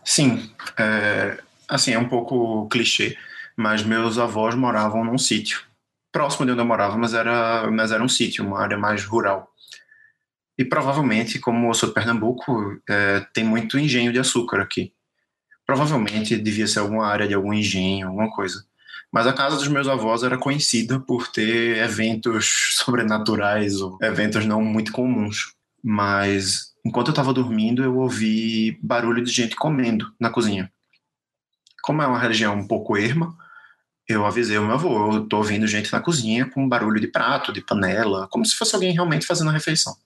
Sim, assim, é um pouco clichê, mas meus avós moravam num sítio, próximo de onde eu morava, mas era um sítio, uma área mais rural. E provavelmente, como eu sou de Pernambuco, tem muito engenho de açúcar aqui. Provavelmente devia ser alguma área de algum engenho, alguma coisa. Mas a casa dos meus avós era conhecida por ter eventos sobrenaturais ou eventos não muito comuns. Mas enquanto eu estava dormindo, eu ouvi barulho de gente comendo na cozinha. Como é uma região um pouco erma, eu avisei o meu avô, eu tô ouvindo gente na cozinha com barulho de prato, de panela, como se fosse alguém realmente fazendo a refeição.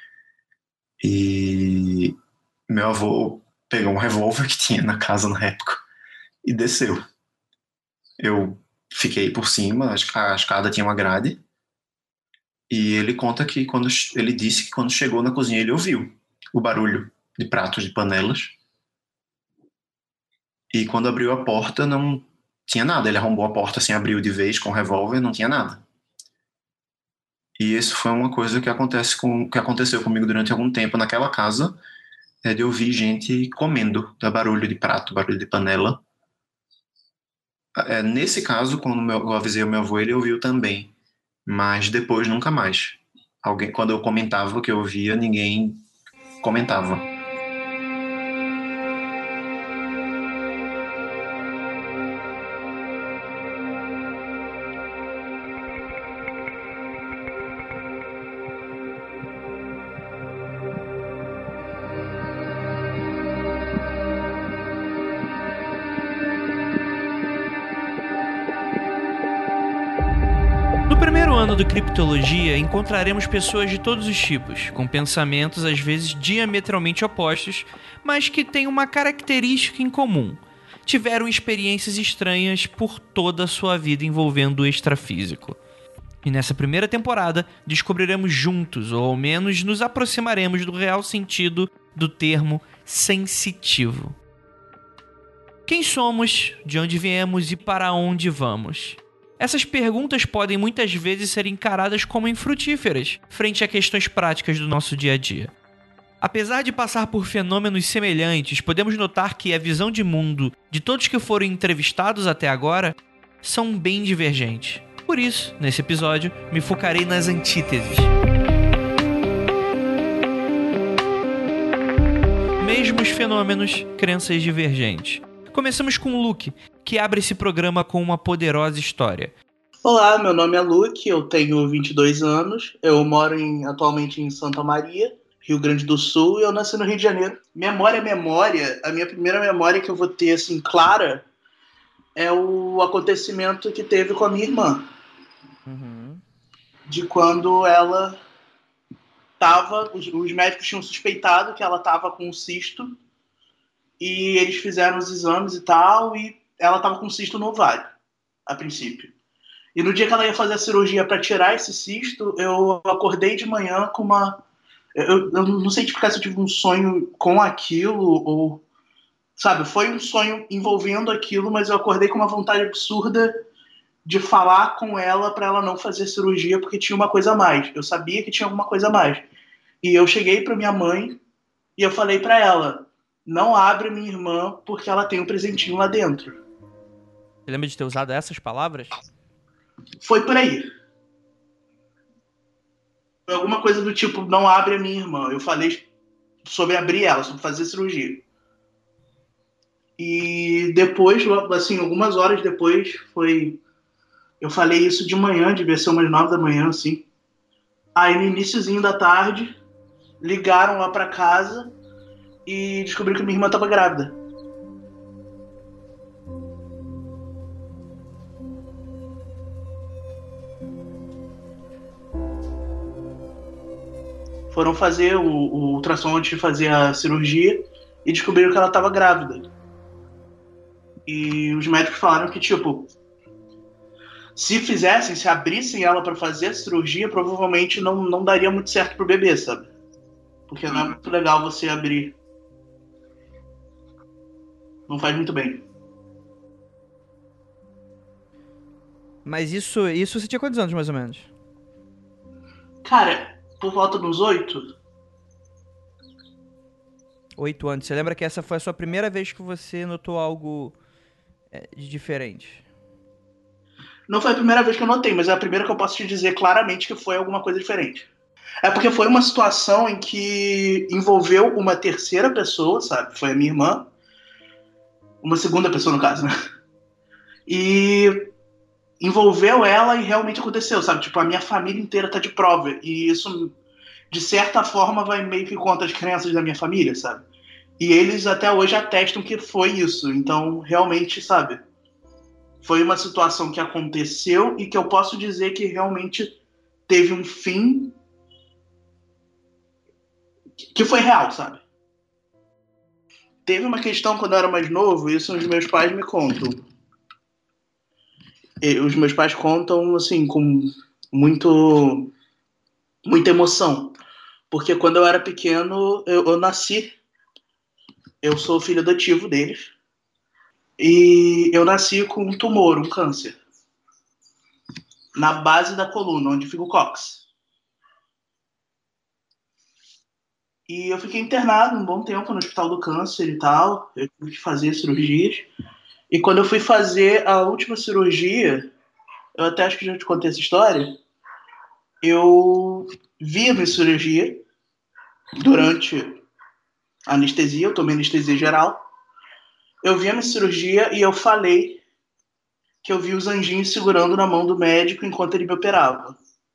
E meu avô pegou um revólver que tinha na casa na época e desceu. Eu fiquei por cima, a escada tinha uma grade, e ele conta que ele disse que quando chegou na cozinha ele ouviu o barulho de pratos, de panelas, e quando abriu a porta não tinha nada. Ele arrombou a porta assim, abriu de vez com o revólver, não tinha nada. E isso foi uma coisa que aconteceu comigo durante algum tempo naquela casa, de ouvir gente comendo, da barulho de prato, barulho de panela. Nesse caso, quando eu avisei o meu avô, ele ouviu também, mas depois nunca mais. Quando eu comentava o que eu ouvia, ninguém comentava. No primeiro ano do Criptologia, encontraremos pessoas de todos os tipos, com pensamentos às vezes diametralmente opostos, mas que têm uma característica em comum. Tiveram experiências estranhas por toda a sua vida envolvendo o extrafísico. E nessa primeira temporada, descobriremos juntos, ou ao menos nos aproximaremos do real sentido do termo sensitivo. Quem somos, de onde viemos e para onde vamos? Essas perguntas podem muitas vezes ser encaradas como infrutíferas frente a questões práticas do nosso dia a dia. Apesar de passar por fenômenos semelhantes, podemos notar que a visão de mundo de todos que foram entrevistados até agora são bem divergentes. Por isso, nesse episódio, me focarei nas antíteses. Mesmos fenômenos, crenças divergentes. Começamos com o Luke, que abre esse programa com uma poderosa história. Olá, meu nome é Luke, eu tenho 22 anos, eu moro atualmente em Santa Maria, Rio Grande do Sul, e eu nasci no Rio de Janeiro. Memória, a minha primeira memória que eu vou ter, assim, clara, é o acontecimento que teve com a minha irmã. De quando ela tava, os médicos tinham suspeitado que ela tava com um cisto, e eles fizeram os exames e tal, e ela tava com um cisto no ovário, a princípio. E no dia que ela ia fazer a cirurgia para tirar esse cisto, eu acordei de manhã com uma... Eu não sei explicar se eu tive um sonho com aquilo, ou... Sabe, foi um sonho envolvendo aquilo, mas eu acordei com uma vontade absurda de falar com ela para ela não fazer cirurgia, porque tinha uma coisa a mais. Eu sabia que tinha alguma coisa a mais. E eu cheguei para minha mãe e eu falei para ela: não abre minha irmã porque ela tem um presentinho lá dentro. Você lembra de ter usado essas palavras? Foi por aí. Foi alguma coisa do tipo: não abre a minha irmã. Eu falei sobre abrir ela, sobre fazer cirurgia. E depois, assim, algumas horas depois, eu falei isso de manhã, devia ser umas 9 da manhã, assim. Aí no iniciozinho da tarde, ligaram lá pra casa e descobriram que minha irmã estava grávida. Foram fazer o ultrassom antes de fazer a cirurgia e descobriram que ela estava grávida. E os médicos falaram que, tipo, se abrissem ela para fazer a cirurgia, provavelmente não daria muito certo pro bebê, sabe? Porque não é muito legal você abrir. Não faz muito bem. Mas isso você tinha quantos anos, mais ou menos? Cara, por volta dos 8. 8 anos. Você lembra que essa foi a sua primeira vez que você notou algo de diferente? Não foi a primeira vez que eu notei, mas é a primeira que eu posso te dizer claramente que foi alguma coisa diferente. É porque foi uma situação em que envolveu uma terceira pessoa, sabe? Foi a minha irmã. Uma segunda pessoa, no caso, né? E envolveu ela e realmente aconteceu, sabe? Tipo, a minha família inteira tá de prova. E isso, de certa forma, vai meio que contra as crenças da minha família, sabe? E eles até hoje atestam que foi isso. Então, realmente, sabe? Foi uma situação que aconteceu e que eu posso dizer que realmente teve um fim que foi real, sabe? Teve uma questão quando eu era mais novo, isso os meus pais me contam. E os meus pais contam, assim, com muito, muita emoção. Porque quando eu era pequeno, eu nasci, eu sou filho adotivo deles, e eu nasci com um tumor, um câncer, na base da coluna, onde fica o cóccix. E eu fiquei internado um bom tempo no Hospital do Câncer e tal, eu tive que fazer cirurgias. E quando eu fui fazer a última cirurgia, eu até acho que já te contei essa história, eu vi a minha cirurgia durante a anestesia, eu tomei anestesia geral. Eu vi a minha cirurgia e eu falei que eu vi os anjinhos segurando na mão do médico enquanto ele me operava.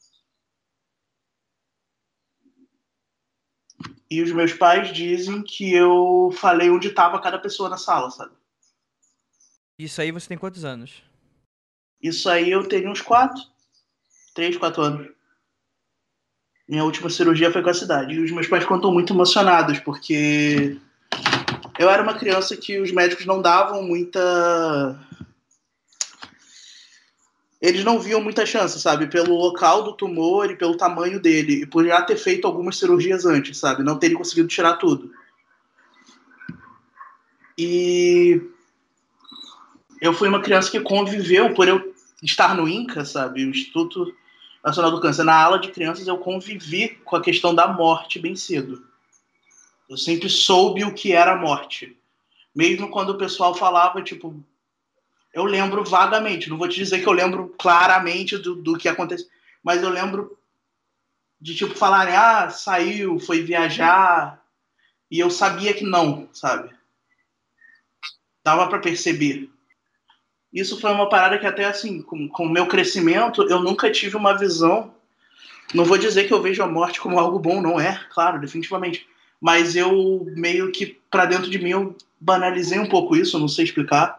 E os meus pais dizem que eu falei onde estava cada pessoa na sala, sabe? Isso aí você tem quantos anos? Isso aí eu tenho uns 3, 4 anos. Minha última cirurgia foi com a cidade. E os meus pais contam muito emocionados, porque eu era uma criança que os médicos não davam muita... Eles não viam muita chance, sabe? Pelo local do tumor e pelo tamanho dele. E por já ter feito algumas cirurgias antes, sabe? Não terem conseguido tirar tudo. E eu fui uma criança que conviveu, por eu estar no INCA, sabe? O Instituto Nacional do Câncer. Na ala de crianças eu convivi com a questão da morte bem cedo. Eu sempre soube o que era a morte. Mesmo quando o pessoal falava, tipo... Eu lembro vagamente. Não vou te dizer que eu lembro claramente do que aconteceu. Mas eu lembro de, tipo, falarem, saiu, foi viajar. E eu sabia que não, sabe? Dava pra perceber. Isso foi uma parada que até, assim, com o meu crescimento, eu nunca tive uma visão... Não vou dizer que eu vejo a morte como algo bom, não é, claro, definitivamente. Mas eu meio que, pra dentro de mim, eu banalizei um pouco isso, eu não sei explicar.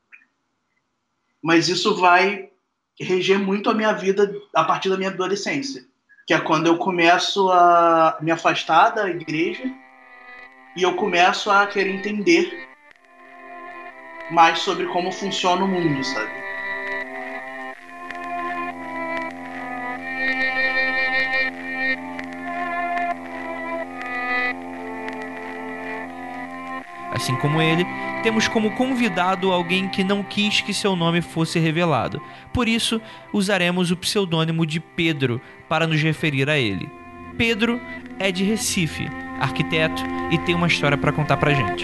Mas isso vai reger muito a minha vida a partir da minha adolescência, que é quando eu começo a me afastar da igreja e eu começo a querer entender mais sobre como funciona o mundo, sabe? Assim como ele, temos como convidado alguém que não quis que seu nome fosse revelado. Por isso, usaremos o pseudônimo de Pedro para nos referir a ele. Pedro é de Recife, arquiteto, e tem uma história para contar pra gente.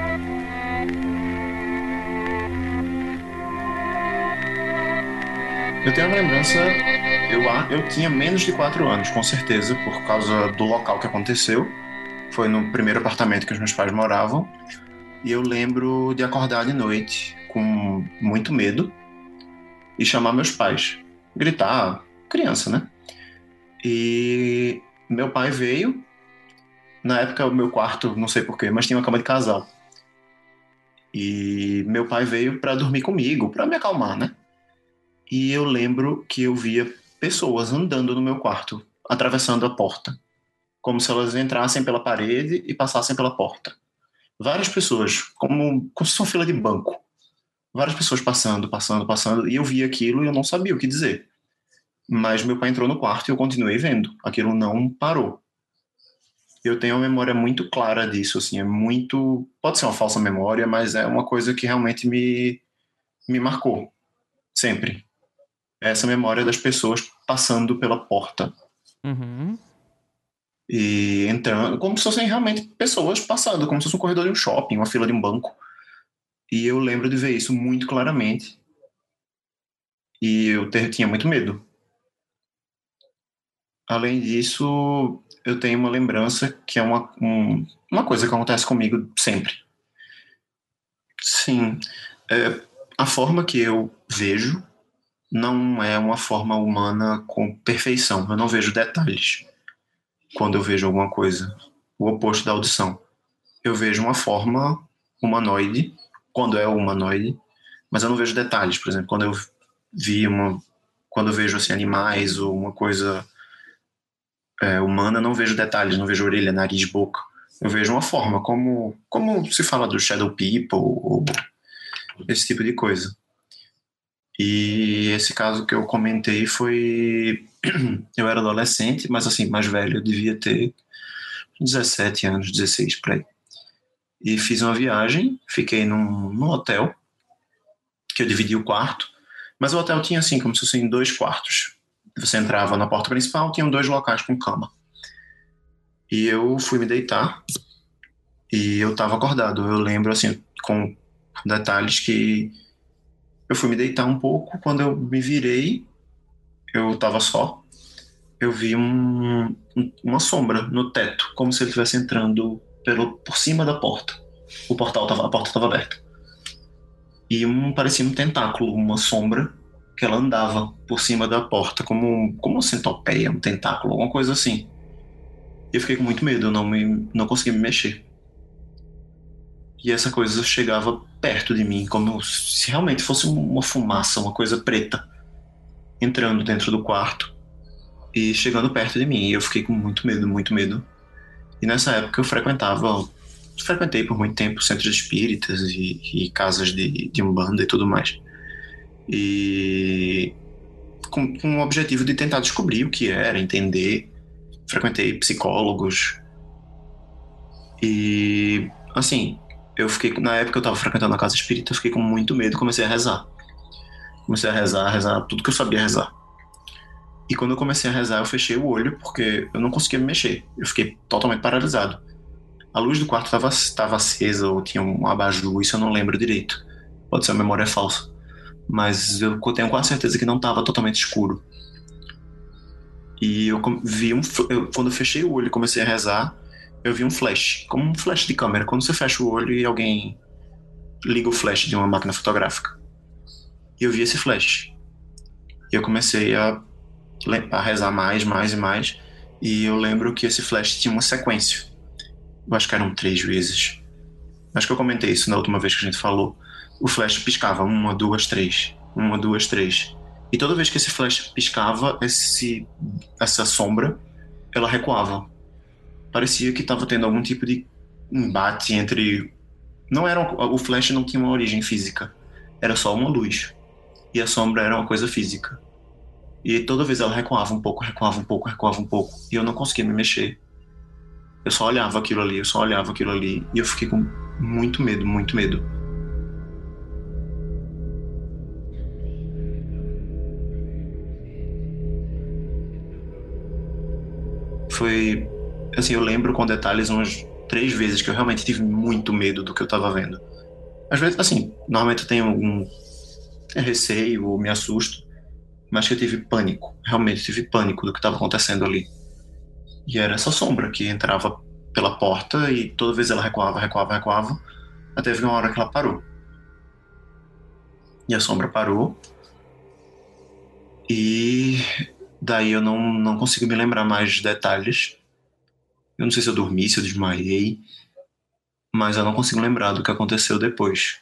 Eu tenho uma lembrança, eu tinha menos de 4 anos, com certeza, por causa do local que aconteceu. Foi no primeiro apartamento que os meus pais moravam. E eu lembro de acordar de noite com muito medo e chamar meus pais. Gritar, criança, né? E meu pai veio. Na época, o meu quarto, não sei porquê, mas tinha uma cama de casal. E meu pai veio para dormir comigo, para me acalmar, né? E eu lembro que eu via pessoas andando no meu quarto, atravessando a porta, como se elas entrassem pela parede e passassem pela porta. Várias pessoas, como se fosse uma fila de banco. Várias pessoas passando, e eu via aquilo e eu não sabia o que dizer. Mas meu pai entrou no quarto e eu continuei vendo. Aquilo não parou. Eu tenho uma memória muito clara disso, assim, é muito... Pode ser uma falsa memória, mas é uma coisa que realmente me marcou. Sempre. Essa memória das pessoas passando pela porta. Uhum. e entrando, como se fossem realmente pessoas passando, como se fosse um corredor de um shopping, uma fila de um banco. E eu lembro de ver isso muito claramente, e tinha muito medo. Além disso, eu tenho uma lembrança que é uma coisa que acontece comigo sempre. Sim, a forma que eu vejo não é uma forma humana com perfeição. Eu não vejo detalhes quando eu vejo alguma coisa. O oposto da audição. Eu vejo uma forma humanoide, quando é humanoide, mas eu não vejo detalhes. Por exemplo, quando eu vejo assim, animais ou uma coisa humana, não vejo detalhes, não vejo orelha, nariz, boca. Eu vejo uma forma, como se fala do Shadow People ou esse tipo de coisa. E esse caso que eu comentei foi. Eu era adolescente, mas assim, mais velho, eu devia ter 17 anos, 16 por aí. E fiz uma viagem, fiquei num hotel, que eu dividi o quarto, mas o hotel tinha assim, como se fossem dois quartos. Você entrava na porta principal, tinham dois locais com cama. E eu fui me deitar e eu estava acordado. Eu lembro, assim, com detalhes que eu fui me deitar um pouco, quando eu me virei, eu estava só. Eu vi uma sombra no teto, como se ele estivesse entrando por cima da porta. A porta estava aberta. E parecia um tentáculo, uma sombra que ela andava por cima da porta, como uma centopeia, um tentáculo, alguma coisa assim. E eu fiquei com muito medo, eu não conseguia me mexer. E essa coisa chegava perto de mim, como se realmente fosse uma fumaça, uma coisa preta, entrando dentro do quarto e chegando perto de mim. E eu fiquei com muito medo, muito medo. E nessa época eu frequentei por muito tempo centros espíritas e casas de umbanda e tudo mais. E com o objetivo de tentar descobrir o que era, entender. Frequentei psicólogos e, assim, na época eu estava frequentando a casa espírita, eu fiquei com muito medo, comecei a rezar. Comecei a rezar tudo que eu sabia rezar. E quando eu comecei a rezar, eu fechei o olho porque eu não conseguia me mexer. Eu fiquei totalmente paralisado. A luz do quarto estava acesa ou tinha um abajur, isso eu não lembro direito. Pode ser uma memória falsa. Mas eu tenho quase certeza que não estava totalmente escuro. E quando eu fechei o olho e comecei a rezar, eu vi um flash, como um flash de câmera. Quando você fecha o olho e alguém liga o flash de uma máquina fotográfica. E eu vi esse flash. E eu comecei a rezar mais, mais e mais. E eu lembro que esse flash tinha uma sequência. Eu acho que eram 3 vezes. Acho que eu comentei isso na última vez que a gente falou. O flash piscava, uma, duas, três. Uma, duas, três. E toda vez que esse flash piscava, essa sombra, ela recuava. Parecia que estava tendo algum tipo de embate entre. Não era o flash não tinha uma origem física, era só uma luz. E a sombra era uma coisa física. E toda vez ela recuava um pouco, recuava um pouco, recuava um pouco, e eu não conseguia me mexer. Eu só olhava aquilo ali, eu só olhava aquilo ali, e eu fiquei com muito medo, muito medo. Foi, assim, eu lembro com detalhes umas 3 vezes que eu realmente tive muito medo do que eu tava vendo. Às vezes, assim, normalmente eu tenho algum receio ou me assusto, mas que eu tive pânico, realmente tive pânico do que estava acontecendo ali. E era essa sombra que entrava pela porta e toda vez ela recuava, recuava, recuava, até ver uma hora que ela parou. E a sombra parou, e daí eu não consigo me lembrar mais de detalhes. Eu não sei se eu dormi, se eu desmaiei, mas eu não consigo lembrar do que aconteceu depois.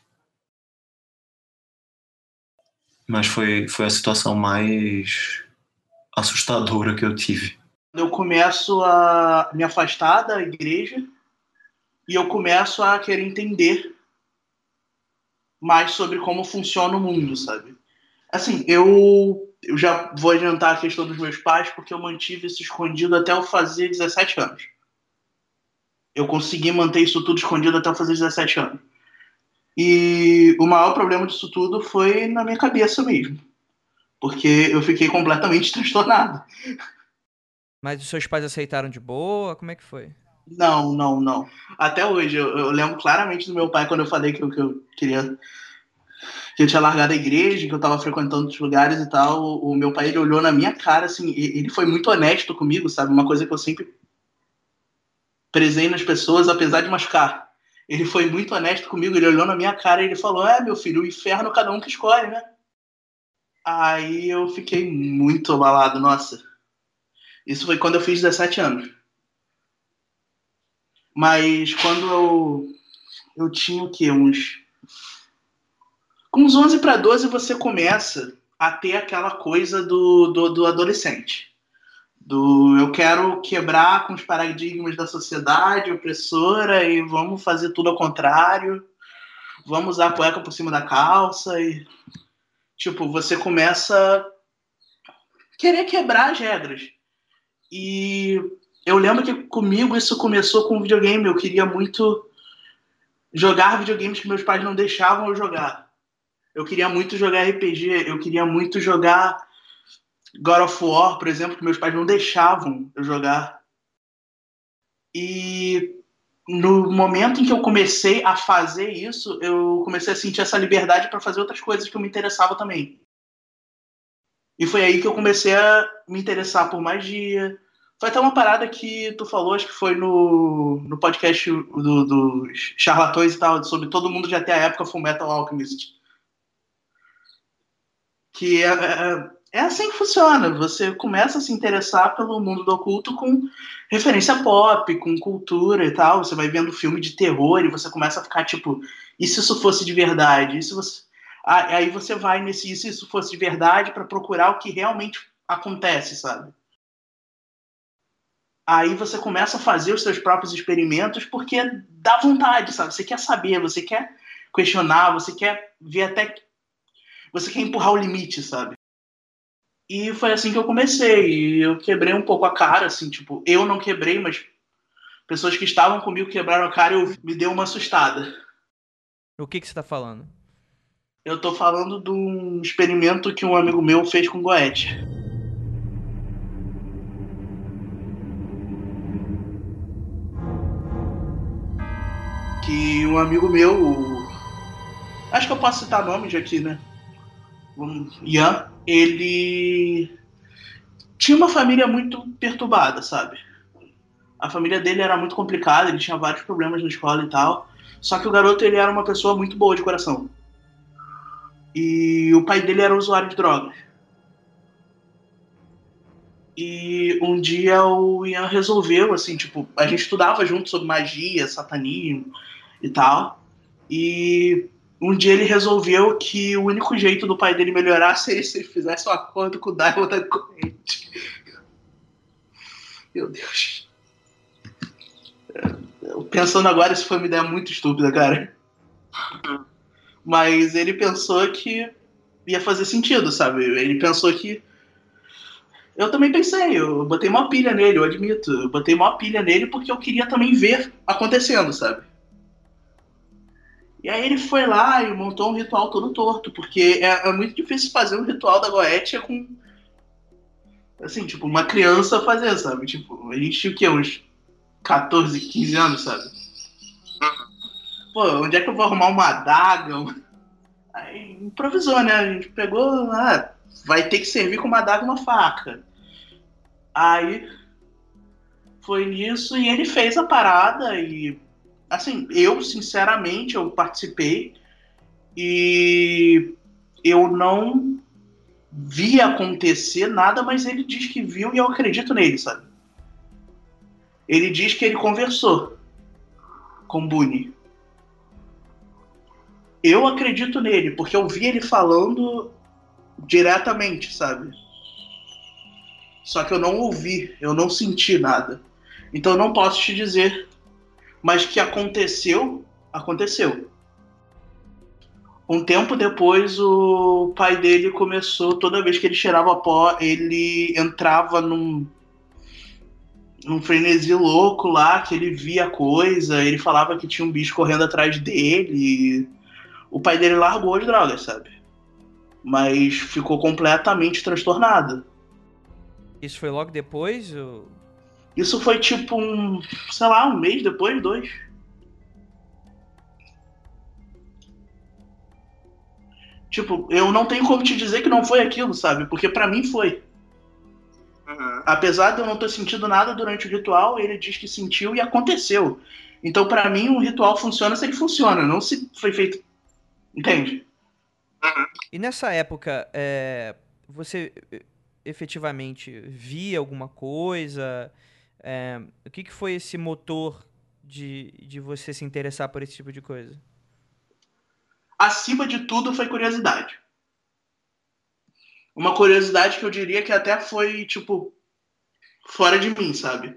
Mas foi a situação mais assustadora que eu tive. Eu começo a me afastar da igreja e eu começo a querer entender mais sobre como funciona o mundo, sabe? Assim, eu já vou adiantar a questão dos meus pais porque eu mantive isso escondido até eu fazer 17 anos. Eu consegui manter isso tudo escondido até eu fazer 17 anos. E o maior problema disso tudo foi na minha cabeça mesmo. Porque eu fiquei completamente transtornado. Mas os seus pais aceitaram de boa? Como é que foi? Não, não, não. Até hoje, eu lembro claramente do meu pai quando eu falei que eu queria. Que eu tinha largado a igreja, que eu tava frequentando outros lugares e tal. O meu pai, ele olhou na minha cara, assim, ele foi muito honesto comigo, sabe? Uma coisa que eu sempre prezei nas pessoas, apesar de machucar. Ele foi muito honesto comigo, ele olhou na minha cara e ele falou: meu filho, o inferno cada um que escolhe, né? Aí eu fiquei muito abalado, nossa. Isso foi quando eu fiz 17 anos. Mas quando eu tinha o quê? Com uns 11 para 12 você começa a ter aquela coisa do adolescente. Eu quero quebrar com os paradigmas da sociedade opressora e vamos fazer tudo ao contrário. Vamos usar a cueca por cima da calça e... Tipo, você começa a querer quebrar as regras. E eu lembro que comigo isso começou com videogame. Eu queria muito jogar videogames que meus pais não deixavam eu jogar. Eu queria muito jogar RPG. Eu queria muito jogar God of War, por exemplo, que meus pais não deixavam eu jogar. E no momento em que eu comecei a fazer isso, eu comecei a sentir essa liberdade para fazer outras coisas que eu me interessava também. E foi aí que eu comecei a me interessar por magia. Foi até uma parada que tu falou, acho que foi no podcast dos charlatões e tal, sobre todo mundo já ter a época Fullmetal Alchemist. Que é assim que funciona. Você começa a se interessar pelo mundo do oculto com referência pop, com cultura e tal. Você vai vendo filme de terror e você começa a ficar tipo, e se isso fosse de verdade? E se você... Aí você vai nesse e se isso fosse de verdade para procurar o que realmente acontece, sabe? Aí você começa a fazer os seus próprios experimentos porque dá vontade, sabe? Você quer saber, você quer questionar, você quer ver até... Você quer empurrar o limite, sabe? E foi assim que eu comecei. Eu quebrei um pouco a cara, assim, tipo, eu não quebrei, mas pessoas que estavam comigo quebraram a cara e me deu uma assustada. O que você tá falando? Eu tô falando de um experimento que um amigo meu fez com Goethe. Que um amigo meu, acho que eu posso citar nomes aqui, né? Ian, ele tinha uma família muito perturbada, sabe? A família dele era muito complicada, ele tinha vários problemas na escola e tal. Só que o garoto, ele era uma pessoa muito boa de coração. E o pai dele era usuário de drogas. E um dia o Ian resolveu, assim, tipo, a gente estudava junto sobre magia, satanismo e tal. E um dia ele resolveu que o único jeito do pai dele melhorar seria se ele fizesse um acordo com o Daimon da corrente. Meu Deus. Pensando agora, isso foi uma ideia muito estúpida, cara. Mas ele pensou que ia fazer sentido, sabe? Ele pensou que... Eu também pensei, eu botei uma pilha nele, eu admito. Eu botei uma pilha nele porque eu queria também ver acontecendo, sabe? E aí ele foi lá e montou um ritual todo torto, porque é muito difícil fazer um ritual da Goetia com... Assim, tipo, uma criança fazer, sabe? Tipo, a gente tinha o quê? Uns 14, 15 anos, sabe? Pô, onde é que eu vou arrumar uma adaga? Aí improvisou, né? A gente pegou, vai ter que servir com uma adaga e uma faca. Aí foi nisso e ele fez a parada e, assim, eu, sinceramente, eu participei e eu não vi acontecer nada, mas ele diz que viu e eu acredito nele, sabe? Ele diz que ele conversou com Boone. Eu acredito nele, porque eu vi ele falando diretamente, sabe? Só que eu não ouvi, eu não senti nada. Então eu não posso te dizer. Mas que aconteceu, aconteceu. Um tempo depois, o pai dele começou, toda vez que ele cheirava pó, ele entrava num frenesi louco lá, que ele via coisa, ele falava que tinha um bicho correndo atrás dele. O pai dele largou as drogas, sabe? Mas ficou completamente transtornado. Isso foi logo depois? Isso foi tipo sei lá, um mês depois, 2. Tipo, eu não tenho como te dizer que não foi aquilo, sabe? Porque pra mim foi. Uhum. Apesar de eu não ter sentido nada durante o ritual, ele diz que sentiu e aconteceu. Então, pra mim, um ritual funciona se ele funciona, não se foi feito. Entende? E nessa época, você efetivamente via alguma coisa? O que foi esse motor de você se interessar por esse tipo de coisa? Acima de tudo, foi curiosidade. Uma curiosidade que eu diria que até foi, tipo, fora de mim, sabe?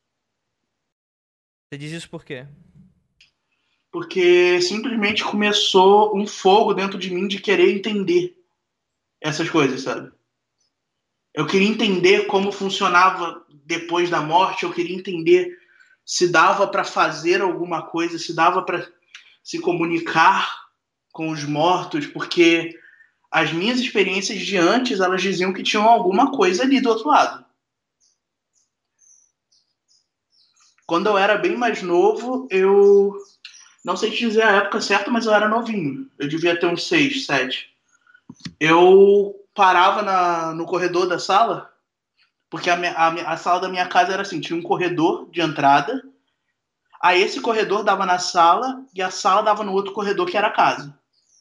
Você diz isso por quê? Porque simplesmente começou um fogo dentro de mim de querer entender essas coisas, sabe? Eu queria entender como funcionava depois da morte, eu queria entender se dava para fazer alguma coisa, se dava para se comunicar com os mortos, porque as minhas experiências de antes, elas diziam que tinham alguma coisa ali do outro lado. Quando eu era bem mais novo, eu não sei te dizer a época certa, mas eu era novinho. Eu devia ter uns 6, 7. Eu parava no corredor da sala, porque a sala da minha casa era assim, tinha um corredor de entrada, aí esse corredor dava na sala e a sala dava no outro corredor que era a casa.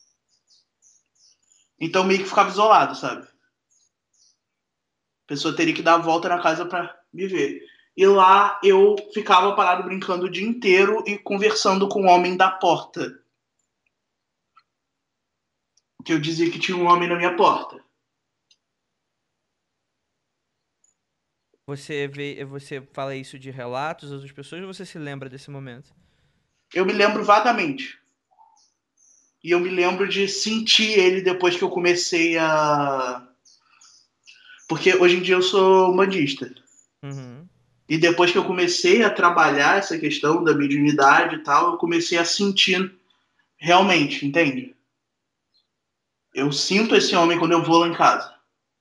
Então meio que ficava isolado, sabe? A pessoa teria que dar a volta na casa pra me ver. E lá eu ficava parado brincando o dia inteiro e conversando com o homem da porta. Que eu dizia que tinha um homem na minha porta. Você fala isso de relatos das outras pessoas ou você se lembra desse momento? Eu me lembro vagamente. E eu me lembro de sentir ele depois que eu comecei a... Porque hoje em dia eu sou umbandista. Uhum. E depois que eu comecei a trabalhar essa questão da mediunidade e tal, eu comecei a sentir realmente, entende? Eu sinto esse homem quando eu vou lá em casa.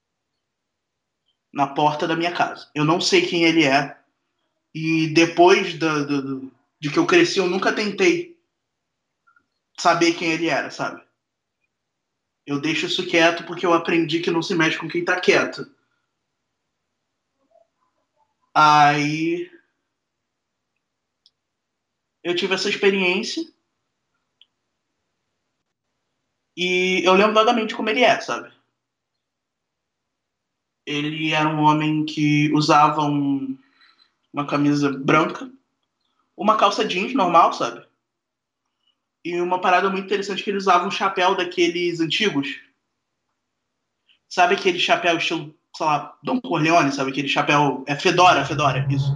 Na porta da minha casa. Eu não sei quem ele é. E depois de que eu cresci, eu nunca tentei saber quem ele era, sabe? Eu deixo isso quieto porque eu aprendi que não se mexe com quem tá quieto. Aí eu tive essa experiência e eu lembro vagamente como ele é, sabe? Ele era um homem que usava uma camisa branca, uma calça jeans normal, sabe? E uma parada muito interessante que ele usava um chapéu daqueles antigos. Sabe aquele chapéu estilo, sei lá, Don Corleone, sabe? Aquele chapéu... É Fedora, isso.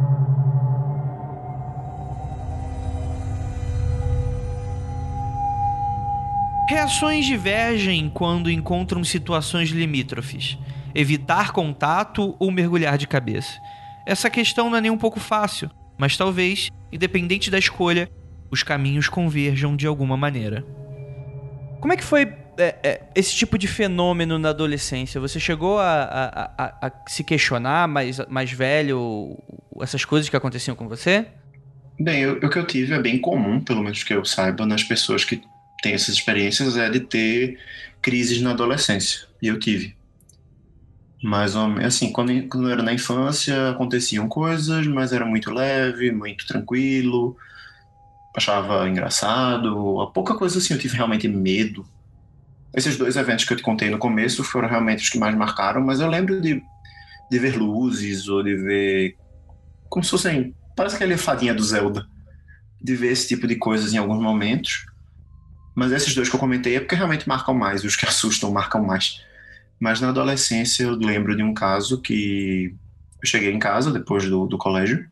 Reações divergem quando encontram situações limítrofes. Evitar contato ou mergulhar de cabeça. Essa questão não é nem um pouco fácil, mas talvez, independente da escolha, os caminhos converjam de alguma maneira. Como é que foi esse tipo de fenômeno na adolescência? Você chegou a se questionar mais velho, essas coisas que aconteciam com você? Bem, o que eu tive é bem comum, pelo menos que eu saiba, nas pessoas que têm essas experiências, é de ter crises na adolescência. E eu tive. Mas, assim, quando eu era na infância, aconteciam coisas, mas era muito leve, muito tranquilo, achava engraçado. A pouca coisa assim, eu tive realmente medo. Esses 2 eventos que eu te contei no começo foram realmente os que mais marcaram, mas eu lembro de ver luzes ou de ver como se fossem, parece aquela fadinha do Zelda, de ver esse tipo de coisas em alguns momentos. Mas esses 2 que eu comentei é porque realmente marcam mais, os que assustam marcam mais. Mas na adolescência eu lembro de um caso que eu cheguei em casa depois do colégio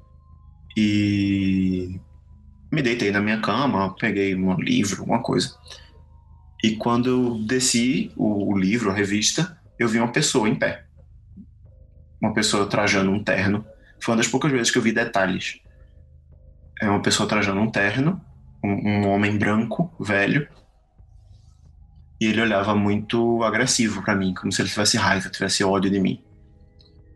e me deitei na minha cama, peguei um livro, alguma coisa. E quando eu desci o livro, a revista, eu vi uma pessoa em pé. Uma pessoa trajando um terno. Foi uma das poucas vezes que eu vi detalhes. É uma pessoa trajando um terno, um homem branco, velho, e ele olhava muito agressivo pra mim, como se ele tivesse raiva, tivesse ódio de mim.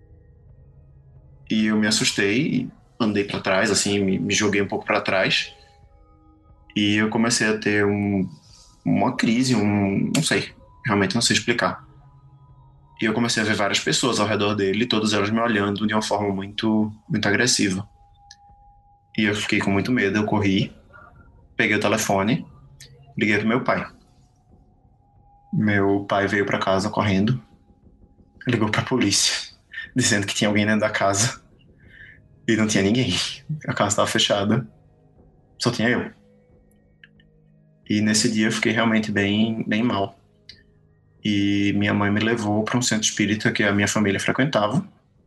E eu me assustei, andei para trás, assim, me joguei um pouco para trás. E eu comecei a ter uma crise, não sei, realmente não sei explicar. E eu comecei a ver várias pessoas ao redor dele, todas elas me olhando de uma forma muito, muito agressiva. E eu fiquei com muito medo, eu corri, peguei o telefone, liguei pro meu pai. Meu pai veio para casa correndo, ligou pra polícia, dizendo que tinha alguém dentro da casa. E não tinha ninguém. A casa estava fechada, só tinha eu. E nesse dia eu fiquei realmente bem, bem mal. E minha mãe me levou para um centro espírita que a minha família frequentava.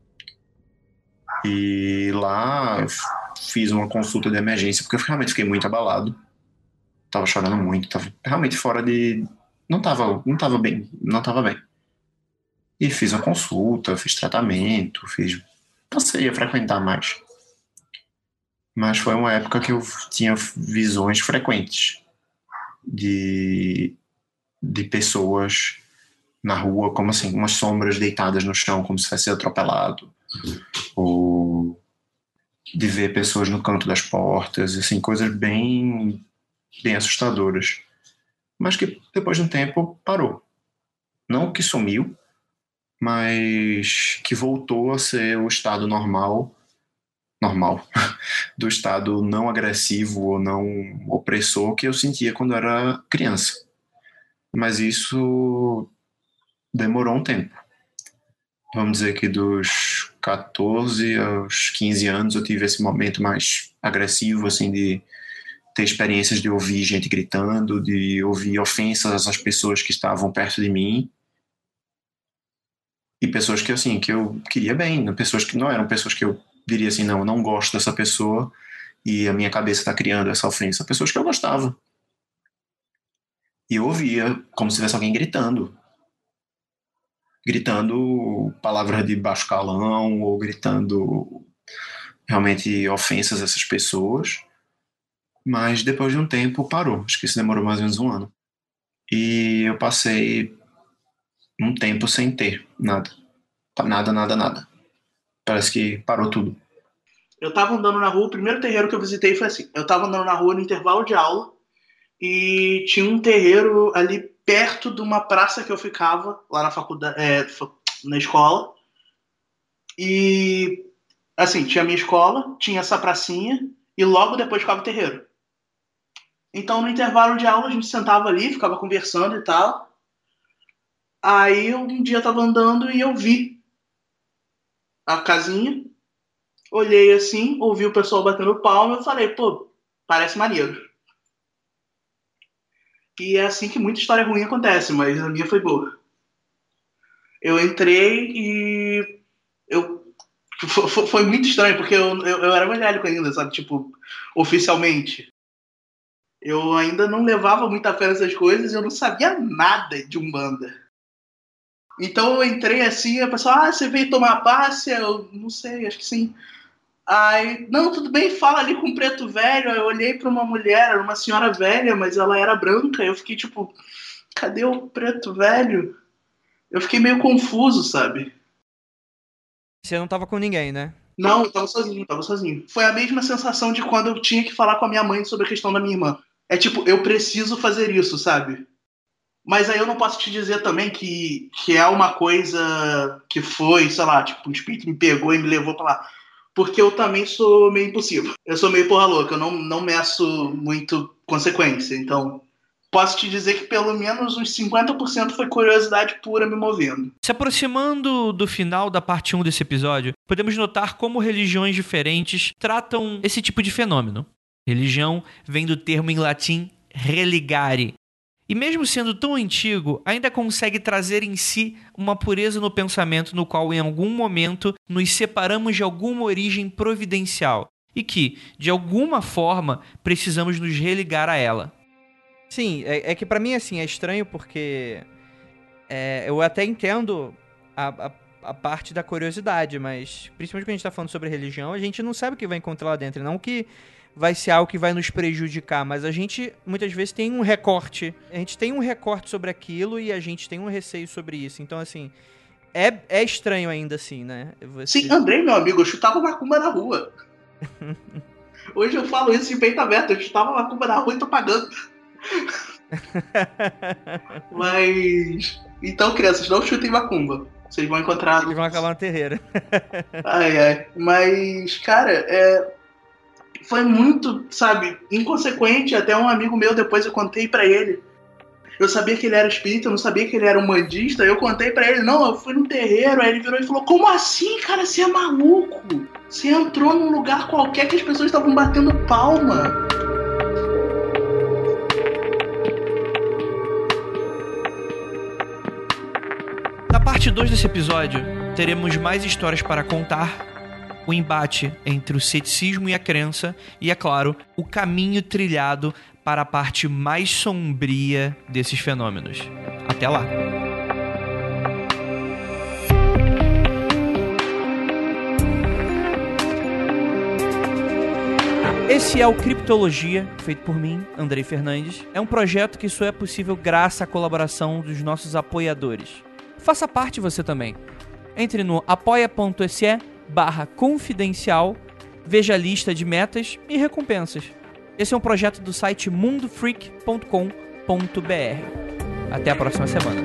E lá eu fiz uma consulta de emergência, porque eu realmente fiquei muito abalado. Tava chorando muito, tava realmente fora de... Não tava bem, não tava bem. E fiz uma consulta, fiz tratamento, passei a frequentar mais. Mas foi uma época que eu tinha visões frequentes de pessoas na rua, como assim, umas sombras deitadas no chão, como se fosse atropelado, ou de ver pessoas no canto das portas, assim, coisas bem, bem assustadoras. Mas que depois de um tempo parou. Não que sumiu, mas que voltou a ser o estado normal do estado não agressivo ou não opressor que eu sentia quando era criança. Mas isso demorou um tempo. Vamos dizer que dos 14 aos 15 anos eu tive esse momento mais agressivo, assim, de ter experiências de ouvir gente gritando, de ouvir ofensas às pessoas que estavam perto de mim. E pessoas que, assim, que eu queria bem, pessoas que não eram pessoas que eu diria assim, não, eu não gosto dessa pessoa e a minha cabeça está criando essa ofensa. Pessoas que eu gostava. E eu ouvia como se tivesse alguém gritando palavras de baixo calão ou gritando realmente ofensas a essas pessoas. Mas depois de um tempo parou. Acho que isso demorou mais ou menos um ano. E eu passei um tempo sem ter nada. Nada, nada, nada. Parece que parou tudo. Eu tava andando na rua, o primeiro terreiro que eu visitei foi assim. Eu tava andando na rua no intervalo de aula e tinha um terreiro ali perto de uma praça que eu ficava, lá na faculdade, na escola. E, assim, tinha a minha escola, tinha essa pracinha e logo depois ficava o terreiro. Então, no intervalo de aula, a gente sentava ali, ficava conversando e tal. Aí, um dia eu tava andando e eu vi a casinha, olhei assim, ouvi o pessoal batendo palma e eu falei, pô, parece maneiro. E é assim que muita história ruim acontece, mas a minha foi boa. Eu entrei e foi muito estranho, porque eu era evangélico ainda, sabe? Tipo, oficialmente. Eu ainda não levava muita fé nessas coisas e eu não sabia nada de Umbanda. Então eu entrei assim, a pessoa, você veio tomar passe? Eu não sei, acho que sim. Aí, não, tudo bem, fala ali com o preto velho. Aí eu olhei pra uma mulher, era uma senhora velha, mas ela era branca. Eu fiquei tipo, cadê o preto velho? Eu fiquei meio confuso, sabe? Você não tava com ninguém, né? Não, eu tava sozinho, tava sozinho. Foi a mesma sensação de quando eu tinha que falar com a minha mãe sobre a questão da minha irmã. É tipo, eu preciso fazer isso, sabe? Mas aí eu não posso te dizer também que é uma coisa que foi, sei lá, tipo, um espírito me pegou e me levou pra lá. Porque eu também sou meio impossível. Eu sou meio porra louca, eu não meço muito consequência. Então, posso te dizer que pelo menos uns 50% foi curiosidade pura me movendo. Se aproximando do final da parte 1 desse episódio, podemos notar como religiões diferentes tratam esse tipo de fenômeno. Religião vem do termo em latim religare. E mesmo sendo tão antigo, ainda consegue trazer em si uma pureza no pensamento no qual em algum momento nos separamos de alguma origem providencial e que, de alguma forma, precisamos nos religar a ela. Sim, é que pra mim assim, é estranho porque eu até entendo a parte da curiosidade, mas principalmente quando a gente tá falando sobre religião, a gente não sabe o que vai encontrar lá dentro, não que vai ser algo que vai nos prejudicar, mas a gente muitas vezes tem um recorte, sobre aquilo e a gente tem um receio sobre isso. Então assim, é estranho ainda assim, né? Sim, Andrei, meu amigo, eu chutava macumba na rua. Hoje eu falo isso de peito aberto, eu chutava macumba na rua e tô pagando. Mas... Então, crianças, não chutem macumba. Vocês vão encontrar... Eles vão acabar no terreiro. Ai. Mas, cara, foi muito, sabe, inconsequente. Até um amigo meu, depois eu contei pra ele. Eu sabia que ele era espírita, eu não sabia que ele era umbandista. Eu contei pra ele, não, eu fui num terreiro. Aí ele virou e falou, como assim, cara? Você é maluco? Você entrou num lugar qualquer que as pessoas estavam batendo palma. Na parte 2 desse episódio, teremos mais histórias para contar, o embate entre o ceticismo e a crença e, é claro, o caminho trilhado para a parte mais sombria desses fenômenos. Até lá! Esse é o Criptologia, feito por mim, Andrei Fernandes. É um projeto que só é possível graças à colaboração dos nossos apoiadores. Faça parte você também. Entre no apoia.se/confidencial, veja a lista de metas e recompensas. Esse é um projeto do site mundofreak.com.br. Até a próxima semana.